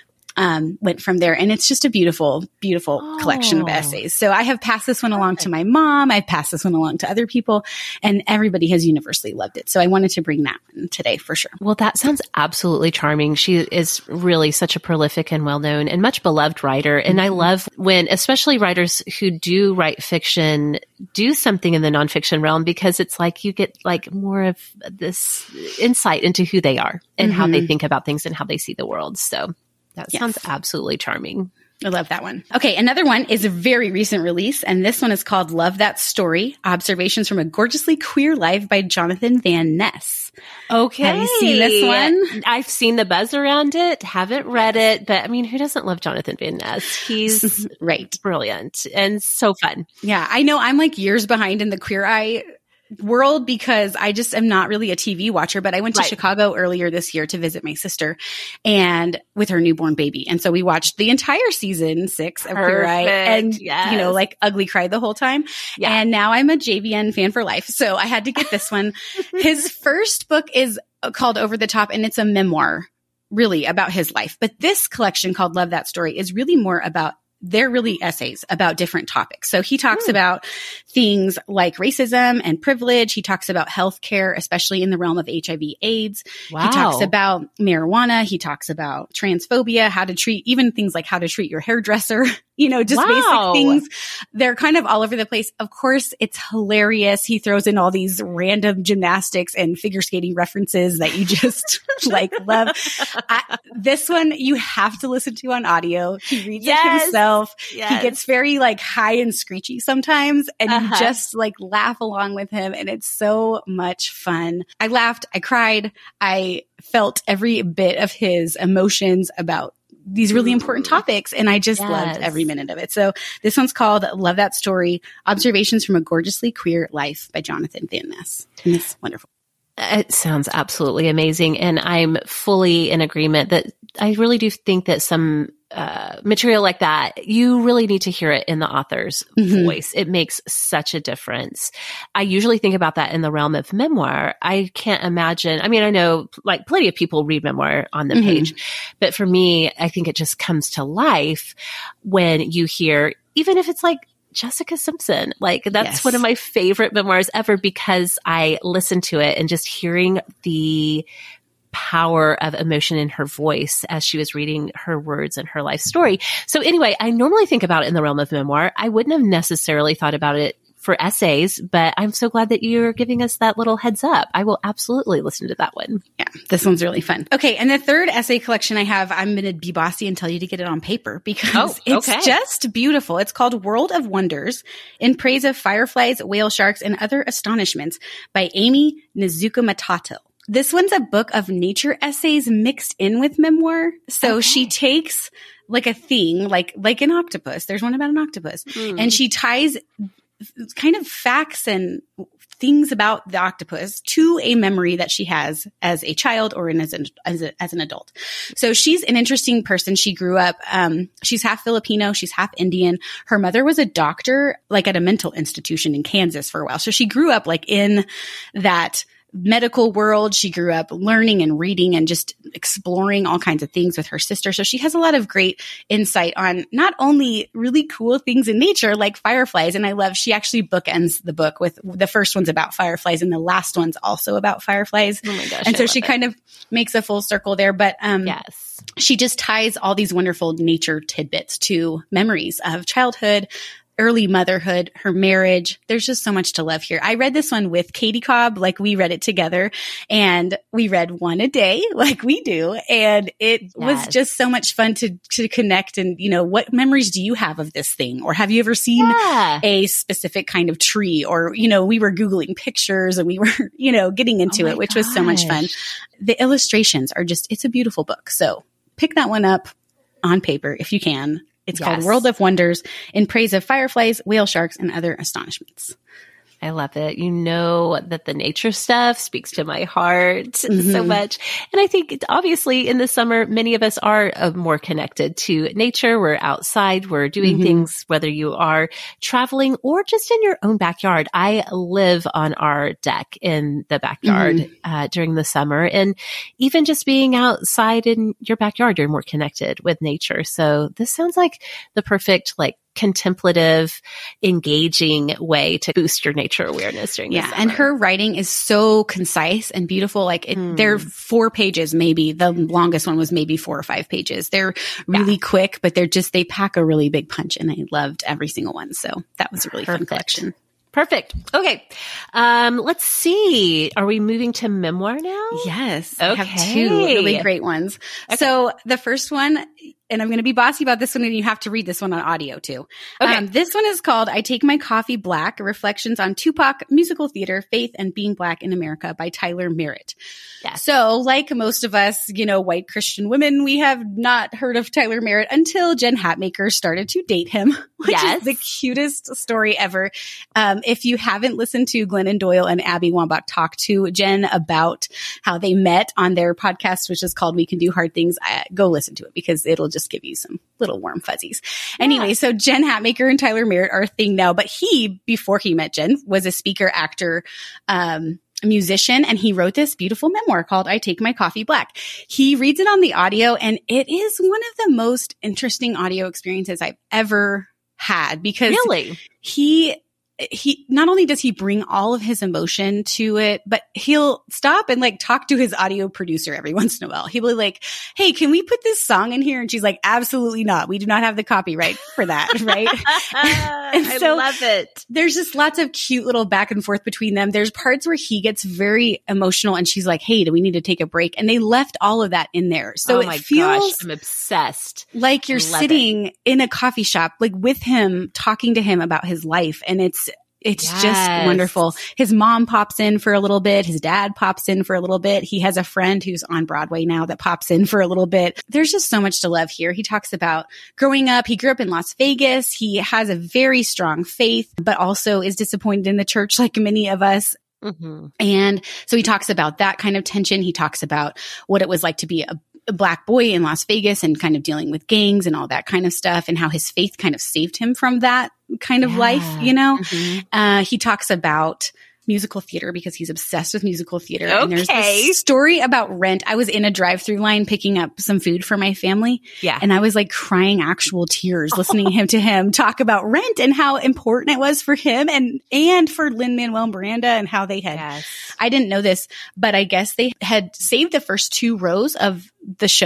went from there. And it's just a beautiful, beautiful collection of essays. So I have passed this one along to my mom. I've passed this one along to other people, and everybody has universally loved it. So I wanted to bring that one today for sure. Well, that sounds absolutely charming. She is really such a prolific and well-known and much beloved writer. And I love when, especially writers who do write fiction, do something in the nonfiction realm, because it's like you get like more of this insight into who they are and how they think about things and how they see the world. So that sounds absolutely charming. I love that one. Okay, another one is a very recent release, and this one is called Love That Story, Observations from a Gorgeously Queer Life by Jonathan Van Ness. Okay. Have you seen this one? I've seen the buzz around it, haven't read it, but I mean, who doesn't love Jonathan Van Ness? He's brilliant and so fun. Yeah, I know I'm like years behind in the Queer Eye world because I just am not really a TV watcher, but I went to Chicago earlier this year to visit my sister and with her newborn baby. And so we watched the entire season 6 of Queer Eye and, like ugly cried the whole time. Yeah. And now I'm a JVN fan for life. So I had to get this one. His first book is called Over the Top, and it's a memoir really about his life. But this collection called Love That Story is really more about they're really essays about different topics. So he talks about things like racism and privilege. He talks about healthcare, especially in the realm of HIV/AIDS. Wow. He talks about marijuana. He talks about transphobia, how to treat, even things like how to treat your hairdresser, just basic things. They're kind of all over the place. Of course, it's hilarious. He throws in all these random gymnastics and figure skating references that you just love. This one you have to listen to on audio. He reads it himself. Yes. He gets very high and screechy sometimes, and you just laugh along with him, and it's so much fun. I laughed, I cried, I felt every bit of his emotions about these really important topics, and I just loved every minute of it. So this one's called Love That Story, Observations from a Gorgeously Queer Life by Jonathan Van Ness. And it's wonderful. It sounds absolutely amazing, and I'm fully in agreement that I really do think that some material like that, you really need to hear it in the author's voice. It makes such a difference. I usually think about that in the realm of memoir. I can't imagine. I mean, I know plenty of people read memoir on the page, but for me, I think it just comes to life when you hear, even if it's Jessica Simpson. That's one of my favorite memoirs ever because I listened to it and just hearing the power of emotion in her voice as she was reading her words and her life story. So anyway, I normally think about it in the realm of memoir. I wouldn't have necessarily thought about it for essays, but I'm so glad that you're giving us that little heads up. I will absolutely listen to that one. Yeah, this one's really fun. Okay, and the third essay collection I have, I'm going to be bossy and tell you to get it on paper because it's just beautiful. It's called World of Wonders in Praise of Fireflies, Whale Sharks, and Other Astonishments by Amy Nezuko-Matato. This one's a book of nature essays mixed in with memoir. So she takes like a thing, like an octopus. There's one about an octopus. And she ties kind of facts and things about the octopus to a memory that she has as a child or as an adult. So she's an interesting person. She grew up, she's half Filipino, she's half Indian. Her mother was a doctor, like at a mental institution in Kansas for a while. So she grew up like in that medical world. She grew up learning and reading and just exploring all kinds of things with her sister. So she has a lot of great insight on not only really cool things in nature like fireflies. And I love, she actually bookends the book with the first one's about fireflies and the last one's also about fireflies. Oh my gosh. And so she kind of makes a full circle there. But, yes, she just ties all these wonderful nature tidbits to memories of childhood, early motherhood, her marriage. There's just so much to love here. I read this one with Katie Cobb, like we read it together, and we read one a day like we do. And it was just so much fun to connect. And, you know, what memories do you have of this thing? Or have you ever seen a specific kind of tree? Or, you know, we were Googling pictures and we were, you know, getting into it, which was so much fun. The illustrations are just, it's a beautiful book. So pick that one up on paper if you can. It's called World of Wonders in Praise of Fireflies, Whale Sharks, and Other Astonishments. I love it. You know that the nature stuff speaks to my heart so much. And I think obviously in the summer, many of us are more connected to nature. We're outside, we're doing things, whether you are traveling or just in your own backyard. I live on our deck in the backyard during the summer. And even just being outside in your backyard, you're more connected with nature. So this sounds like the perfect, like, contemplative, engaging way to boost your nature awareness during this summer. And her writing is so concise and beautiful. Like they're 4 pages, maybe. The longest one was maybe 4 or 5 pages. They're really quick, but they pack a really big punch, and I loved every single one. So that was a really fun collection. Perfect. Okay. Let's see. Are we moving to memoir now? Yes. Okay. I have 2 really great ones. Okay. So the first one, and I'm going to be bossy about this one, and you have to read this one on audio too. Okay. This one is called I Take My Coffee Black, Reflections on Tupac, Musical Theater, Faith, and Being Black in America by Tyler Merritt. Yes. So like most of us, you know, white Christian women, we have not heard of Tyler Merritt until Jen Hatmaker started to date him, which is the cutest story ever. If you haven't listened to Glennon Doyle and Abby Wambach talk to Jen about how they met on their podcast, which is called We Can Do Hard Things, go listen to it because it'll just give you some little warm fuzzies. Yeah. Anyway, so Jen Hatmaker and Tyler Merritt are a thing now, but he, before he met Jen, was a speaker, actor, musician, and he wrote this beautiful memoir called I Take My Coffee Black. He reads it on the audio, and it is one of the most interesting audio experiences I've ever had because he not only does he bring all of his emotion to it, but he'll stop and like talk to his audio producer every once in a while. He'll be like, hey, can we put this song in here? And she's like, absolutely not. We do not have the copyright for that. Right. And so I love it. There's just lots of cute little back and forth between them. There's parts where he gets very emotional and she's like, hey, do we need to take a break? And they left all of that in there. So it feels I'm obsessed. Like you're sitting in a coffee shop, like with him, talking to him about his life. And it's just wonderful. His mom pops in for a little bit. His dad pops in for a little bit. He has a friend who's on Broadway now that pops in for a little bit. There's just so much to love here. He talks about growing up. He grew up in Las Vegas. He has a very strong faith, but also is disappointed in the church like many of us. Mm-hmm. And so he talks about that kind of tension. He talks about what it was like to be a Black boy in Las Vegas and kind of dealing with gangs and all that kind of stuff, and how his faith kind of saved him from that kind of life, you know? Mm-hmm. He talks about musical theater because he's obsessed with musical theater. Okay. And there's this story about Rent. I was in a drive-through line picking up some food for my family. Yeah. And I was like crying actual tears listening to him talk about Rent and how important it was for him and for Lin-Manuel Miranda and how they had, I didn't know this, but I guess they had saved the first 2 rows of the show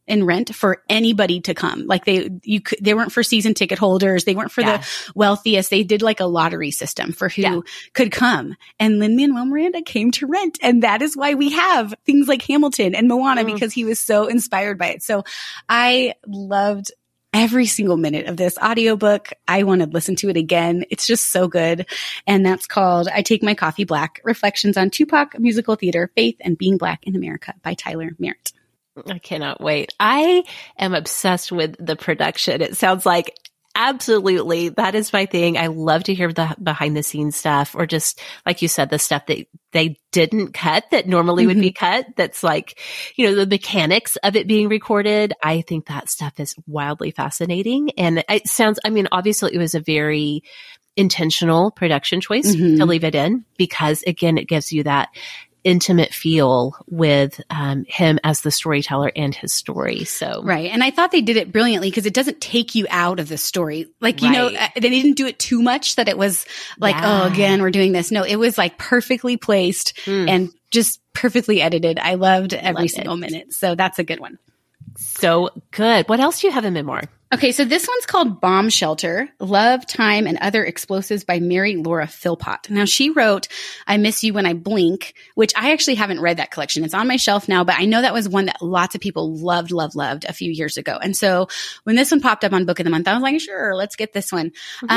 in Rent for anybody to come. Like they weren't for season ticket holders. They weren't for the wealthiest. They did like a lottery system for who could come. And Lin-Manuel Miranda came to Rent. And that is why we have things like Hamilton and Moana, because he was so inspired by it. So I loved every single minute of this audiobook. I want to listen to it again. It's just so good. And that's called I Take My Coffee Black, Reflections on Tupac, Musical Theater, Faith, and Being Black in America by Tyler Merritt. I cannot wait. I am obsessed with the production. It sounds like absolutely that is my thing. I love to hear the behind the scenes stuff, or just like you said, the stuff that they didn't cut that normally would be cut. That's like, the mechanics of it being recorded. I think that stuff is wildly fascinating. And it sounds, obviously it was a very intentional production choice to leave it in, because again, it gives you that intimate feel with him as the storyteller and his story. So right. And I thought they did it brilliantly because it doesn't take you out of the story. Like, they didn't do it too much that it was like, oh, again, we're doing this. No, it was like perfectly placed and just perfectly edited. I loved every single minute. So that's a good one. So good. What else do you have in memoir? Okay, so this one's called Bomb Shelter, Love, Time, and Other Explosives by Mary Laura Philpott. Now, she wrote I Miss You When I Blink, which I actually haven't read that collection. It's on my shelf now, but I know that was one that lots of people loved a few years ago. And so when this one popped up on Book of the Month, I was like, sure, let's get this one.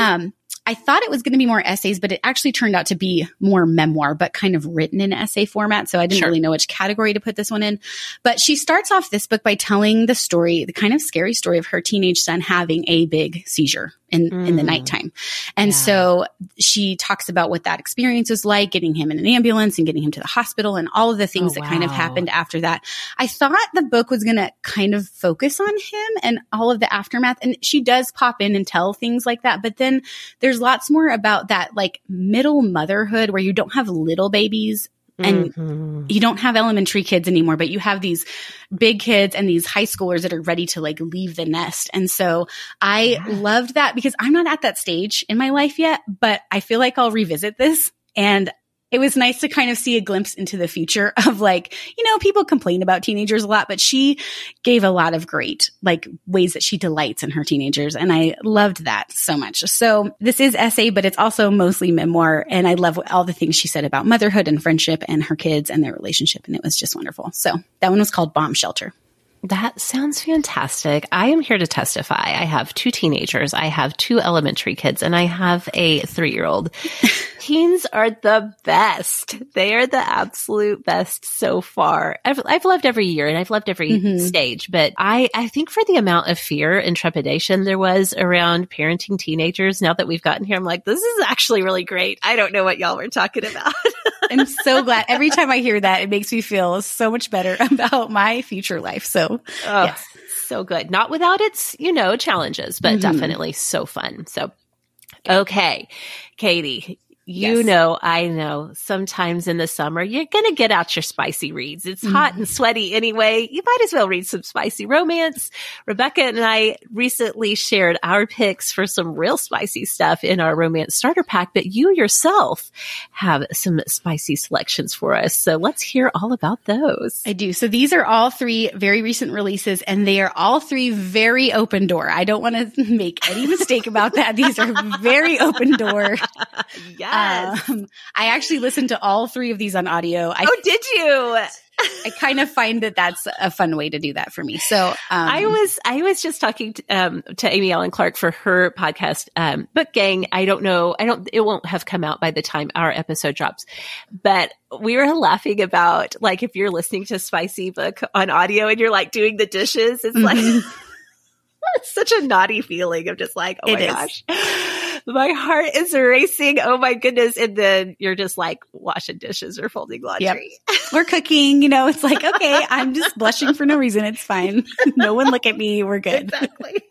I thought it was going to be more essays, but it actually turned out to be more memoir, but kind of written in essay format. So I didn't really know which category to put this one in. But she starts off this book by telling the story, the kind of scary story of her teenage son having a big seizure in the nighttime. And so she talks about what that experience was like, getting him in an ambulance and getting him to the hospital and all of the things that kind of happened after that. I thought the book was going to kind of focus on him and all of the aftermath. And she does pop in and tell things like that. But then there's lots more about that like middle motherhood where you don't have little babies and you don't have elementary kids anymore, but you have these big kids and these high schoolers that are ready to like leave the nest. And so I loved that because I'm not at that stage in my life yet, but I feel like I'll revisit this. And it was nice to kind of see a glimpse into the future of like, people complain about teenagers a lot, but she gave a lot of great like ways that she delights in her teenagers. And I loved that so much. So this is essay, but it's also mostly memoir. And I love all the things she said about motherhood and friendship and her kids and their relationship. And it was just wonderful. So that one was called Bomb Shelter. That sounds fantastic. I am here to testify. I have 2 teenagers. I have 2 elementary kids, and I have a 3-year-old. Teens are the best. They are the absolute best so far. I've loved every year and I've loved every stage, but I think for the amount of fear and trepidation there was around parenting teenagers, now that we've gotten here, I'm like, this is actually really great. I don't know what y'all were talking about. I'm so glad. Every time I hear that, it makes me feel so much better about my future life. So, yes. So good. Not without its, challenges, but definitely so fun. So, okay, Katie, I know sometimes in the summer, you're going to get out your spicy reads. It's hot and sweaty anyway. You might as well read some spicy romance. Rebecca and I recently shared our picks for some real spicy stuff in our romance starter pack, but you yourself have some spicy selections for us. So let's hear all about those. I do. So these are all 3 very recent releases, and they are all 3 very open door. I don't want to make any mistake about that. These are very open door. Yes. I actually listened to all 3 of these on audio. Did you? I kind of find that that's a fun way to do that for me. So I was just talking to Amy Allen Clark for her podcast, Book Gang. It won't have come out by the time our episode drops, but we were laughing about like if you're listening to Spicy Book on audio and you're like doing the dishes, it's like it's such a naughty feeling of just like, oh my gosh. My heart is racing. Oh my goodness. And then you're just like washing dishes or folding laundry. Yep. We're cooking, it's like, okay, I'm just blushing for no reason. It's fine. No one look at me. We're good. Exactly.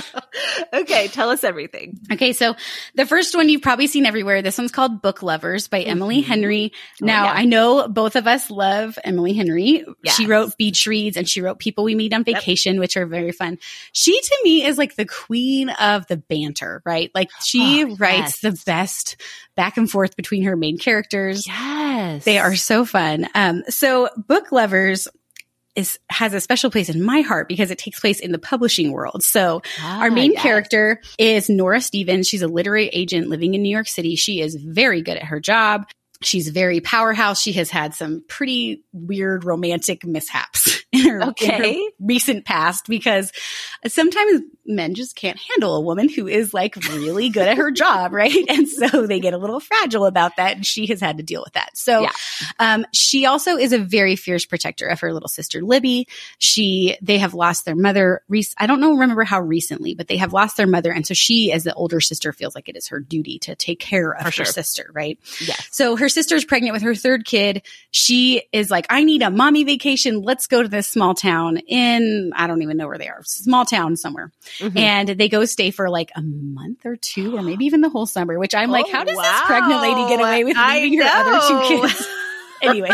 Okay, tell us everything. Okay, so the first one you've probably seen everywhere. This one's called Book Lovers by Emily Henry. Now, I know both of us love Emily Henry. Yes. She wrote Beach Reads and she wrote People We Meet on Vacation, which are very fun. She, to me, is like the queen of the banter, right? Like she writes the best back and forth between her main characters. Yes. They are so fun. So Book Lovers has a special place in my heart because it takes place in the publishing world. So our main character is Nora Stevens. She's a literary agent living in New York City. She is very good at her job. She's very powerhouse. She has had some pretty weird romantic mishaps in her recent past because sometimes men just can't handle a woman who is like really good at her job, right? And so they get a little fragile about that, and she has had to deal with that. So she also is a very fierce protector of her little sister, Libby. They have lost their mother. I don't remember how recently, but they have lost their mother. And so she, as the older sister, feels like it is her duty to take care of her sister, right? Yeah. So her sister's pregnant with her third kid. She is like, I need a mommy vacation. Let's go to this small town in, I don't even know where they are, small town somewhere. Mm-hmm. And they go stay for like a month or two, or maybe even the whole summer, which I'm like, how does this pregnant lady get away with leaving her other two kids? Anyway.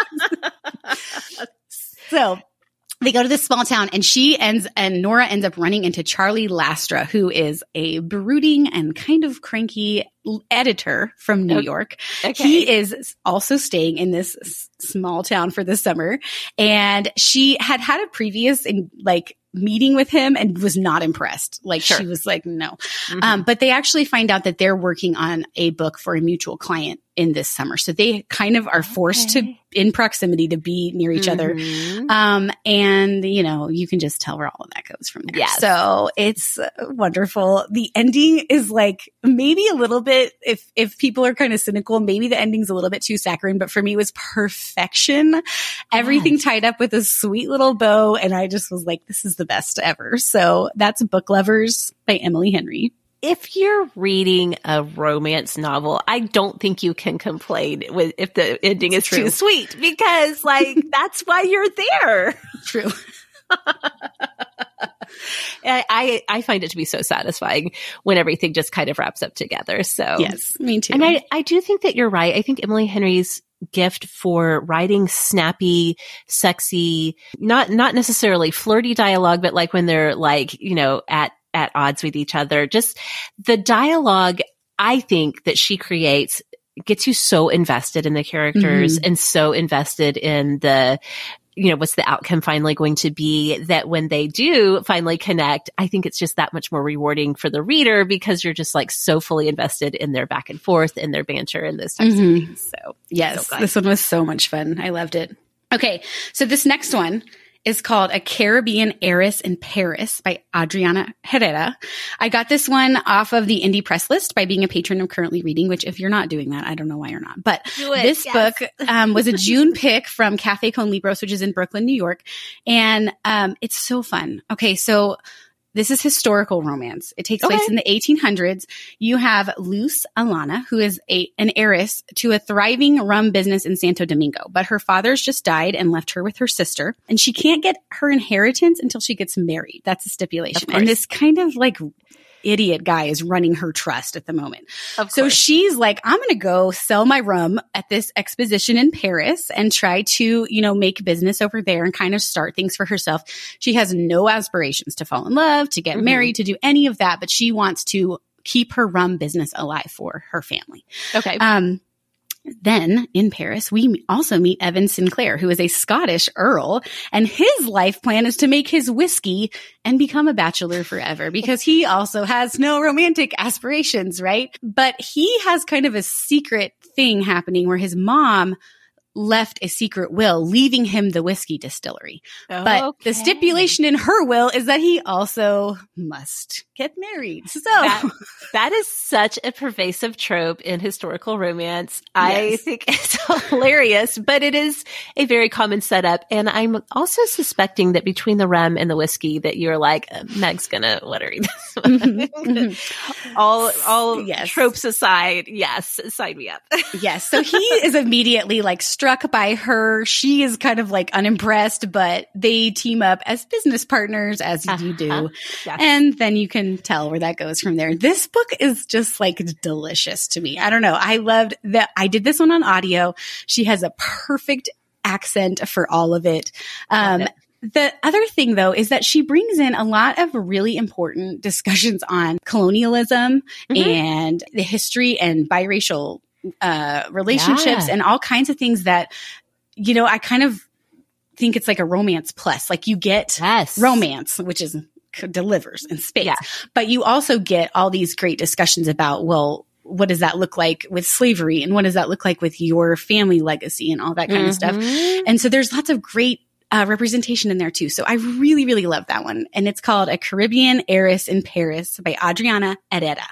So they go to this small town, and Nora ends up running into Charlie Lastra, who is a brooding and kind of cranky editor from New York. Okay. He is also staying in this small town for the summer, and she had a previous meeting with him and was not impressed. She was like, no. Mm-hmm. But they actually find out that they're working on a book for a mutual client in this summer. So they kind of are forced to, in proximity, to be near each other. And, you can just tell where all of that goes from there. Yes. So it's wonderful. The ending is maybe a little bit, if people are kind of cynical, maybe the ending's a little bit too saccharine, but for me it was perfection. Everything tied up with a sweet little bow. And I just was like, this is the best ever. So that's Book Lovers by Emily Henry. If you're reading a romance novel, I don't think you can complain if the ending is too sweet, because that's why you're there. True. I find it to be so satisfying when everything just kind of wraps up together. So yes, me too. And I do think that you're right. I think Emily Henry's gift for writing snappy, sexy, not necessarily flirty dialogue, but when they're at odds with each other, just the dialogue, I think, that she creates gets you so invested in the characters and so invested in the, what's the outcome finally going to be, that when they do finally connect, I think it's just that much more rewarding for the reader, because you're just so fully invested in their back and forth and their banter and those types of things. So yes, this one was so much fun. I loved it. Okay. So this next one is called A Caribbean Heiress in Paris by Adriana Herrera. I got this one off of the indie press list by being a patron of Currently Reading, which if you're not doing that, I don't know why you're not. But this book was a June pick from Cafe Con Libros, which is in Brooklyn, New York. And it's so fun. Okay, so this is historical romance. It takes place in the 1800s. You have Luz Alana, who is an heiress to a thriving rum business in Santo Domingo, but her father's just died and left her with her sister, and she can't get her inheritance until she gets married. That's a stipulation. And this kind of idiot guy is running her trust at the moment. So she's like, I'm going to go sell my rum at this exposition in Paris and try to, make business over there and kind of start things for herself. She has no aspirations to fall in love, to get married, to do any of that, but she wants to keep her rum business alive for her family. Okay. Then in Paris, we also meet Evan Sinclair, who is a Scottish earl, and his life plan is to make his whiskey and become a bachelor forever, because he also has no romantic aspirations, right? But he has kind of a secret thing happening where his mom left a secret will, leaving him the whiskey distillery. But the stipulation in her will is that he also must get married. So that is such a pervasive trope in historical romance. I think it's hilarious, but it is a very common setup. And I'm also suspecting that between the rum and the whiskey that you're like, Meg's gonna let her eat this. All tropes aside, yes, sign me up. Yes. So he is immediately struck by her. She is kind of unimpressed, but they team up as business partners, as you do. Yes. And then you can tell where that goes from there. This book is just delicious to me. I don't know. I loved that. I did this one on audio. She has a perfect accent for all of it. The other thing, though, is that she brings in a lot of really important discussions on colonialism and the history and biracial relationships and all kinds of things that, I kind of think it's like a romance plus. Like you get romance, which is delivers in spades, but you also get all these great discussions about, well, what does that look like with slavery? And what does that look like with your family legacy and all that kind of stuff? And so there's lots of great representation in there too. So I really, really love that one. And it's called A Caribbean Heiress in Paris by Adriana Herrera.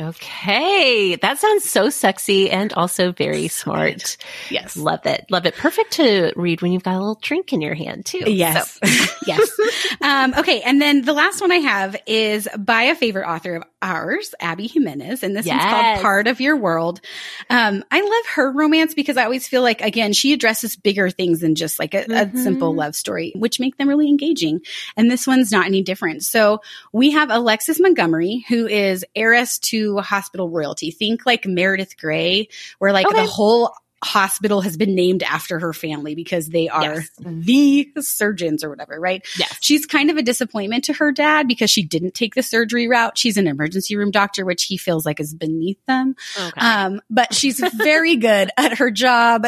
Okay. That sounds so sexy and also very smart. Yes. Love it. Love it. Perfect to read when you've got a little drink in your hand too. Yes. So. Yes. Okay. And then the last one I have is by a favorite author of ours, Abby Jimenez. And this one's called Part of Your World. I love her romance because I always feel like, again, she addresses bigger things than just like a simple love story, which make them really engaging. And this one's not any different. So we have Alexis Montgomery, who is heiress to hospital royalty. Think like Meredith Grey, where like the whole hospital has been named after her family because they are the surgeons or whatever, right? Yes. She's kind of a disappointment to her dad because she didn't take the surgery route. She's an emergency room doctor, which he feels like is beneath them. Okay. But she's very good at her job.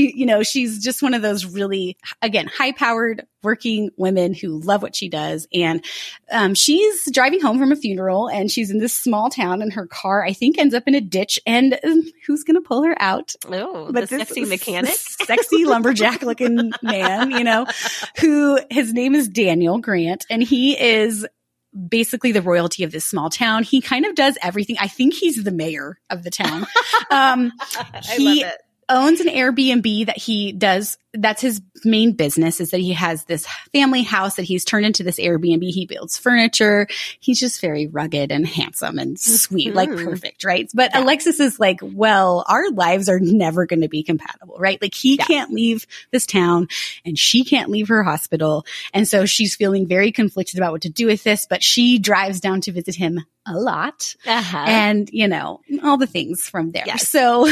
She's just one of those really, again, high-powered working women who love what she does. And she's driving home from a funeral and she's in this small town and her car, I think, ends up in a ditch. And who's going to pull her out? Oh, but the sexy mechanic? Sexy lumberjack looking man, who his name is Daniel Grant. And he is basically the royalty of this small town. He kind of does everything. I think he's the mayor of the town. I love it. Owns an Airbnb that he does. That's his main business, is that he has this family house that he's turned into this Airbnb. He builds furniture. He's just very rugged and handsome and sweet, like perfect, right? But Alexis is like, well, our lives are never going to be compatible, right? Like he can't leave this town and she can't leave her hospital. And so she's feeling very conflicted about what to do with this, but she drives down to visit him a lot and, all the things from there. Yes. So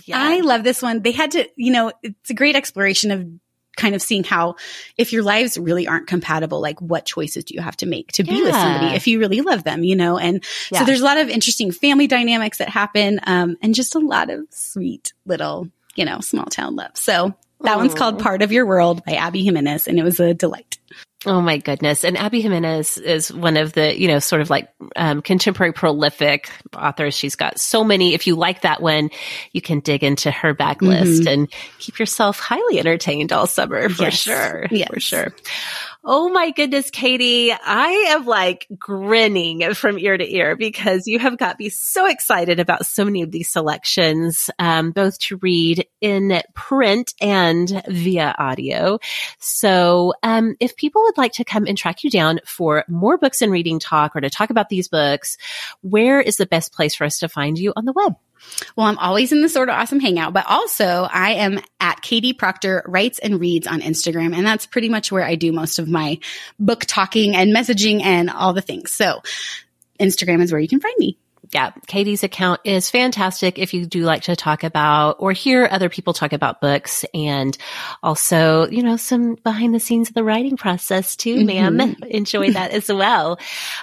I love this one. They had to, it's a great exploration of kind of seeing how, if your lives really aren't compatible, like what choices do you have to make to be with somebody if you really love them, And so there's a lot of interesting family dynamics that happen, and just a lot of sweet little, small town love. So that one's called Part of Your World by Abby Jimenez, and it was a delight. Oh my goodness. And Abby Jimenez is one of the, sort of like contemporary prolific authors. She's got so many. If you like that one, you can dig into her backlist and keep yourself highly entertained all summer for sure. Yes. For sure. Oh my goodness, Katie, I am like grinning from ear to ear because you have got me so excited about so many of these selections, both to read in print and via audio. So, if people would like to come and track you down for more books and reading talk or to talk about these books, where is the best place for us to find you on the web? Well, I'm always in the Sort of Awesome Hangout, but also I am at Katie Proctor Writes and Reads on Instagram. And that's pretty much where I do most of my book talking and messaging and all the things. So Instagram is where you can find me. Yeah, Katie's account is fantastic if you do like to talk about or hear other people talk about books, and also, some behind the scenes of the writing process too, ma'am. Enjoy that as well.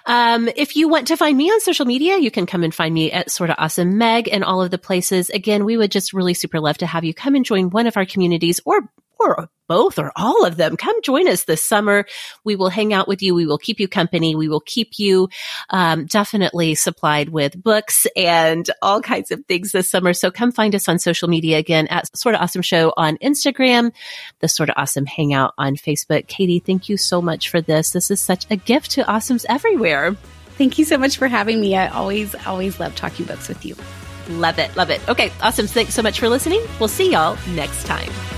If you want to find me on social media, you can come and find me at Sorta Awesome Meg and all of the places. Again, we would just really super love to have you come and join one of our communities or both or all of them. Come join us this summer. We will hang out with you. We will keep you company. We will keep you definitely supplied with books and all kinds of things this summer. So come find us on social media again at Sorta Awesome Show on Instagram, the Sorta Awesome Hangout on Facebook. Katie, thank you so much for this. This is such a gift to awesomes everywhere. Thank you so much for having me. I always love talking books with you. Love it. Love it. Okay. Awesome. Thanks so much for listening. We'll see y'all next time.